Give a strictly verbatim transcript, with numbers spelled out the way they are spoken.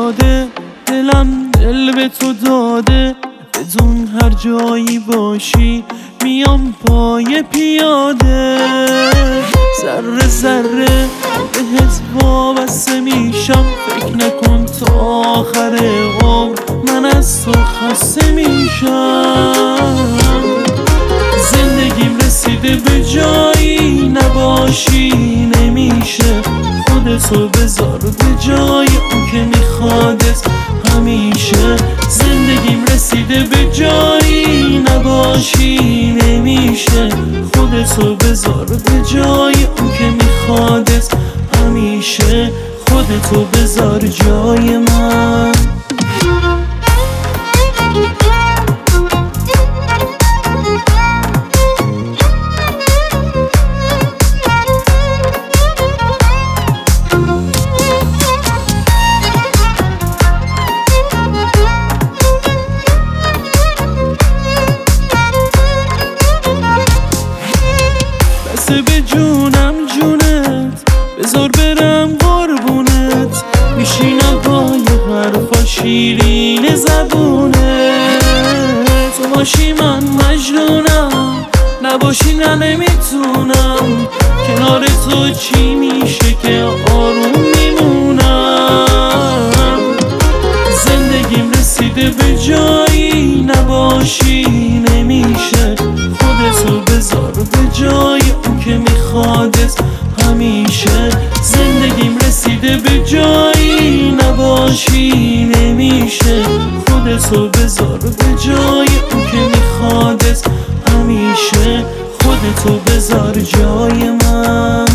پیاده، دلم دل به تو داده، بدون هر جایی باشی میام پای پیاده. ذره ذره بهت وابسته میشم، فکر نکن تا آخر عمر من از تو خسته میشم. زندگیم رسیده به جایی نباشی نمیشه، خودتو بذار به جای اون که میخوادت همیشه. زندگیم رسیده به جایی نباشی نمیشه، خودتو بذار به جای اون که میخوادت همیشه. خودتو بذار جای من. به جونم جونت بذار برم قربونت، میشینم پای حرفا شیرین زبونت. تو باشی من مجنونم، نباشی نه نمیتونم، کنار تو چی میشه که آروم میمونم. زندگیم رسیده به جایی نباشی نمیشه، خودتو بذار به جای اون که میخوادت همیشه. زندگیم رسیده به جایی نباشی نمیشه، خودتو بذار به جای اون که میخوادت همیشه. خودتو بذار جای من.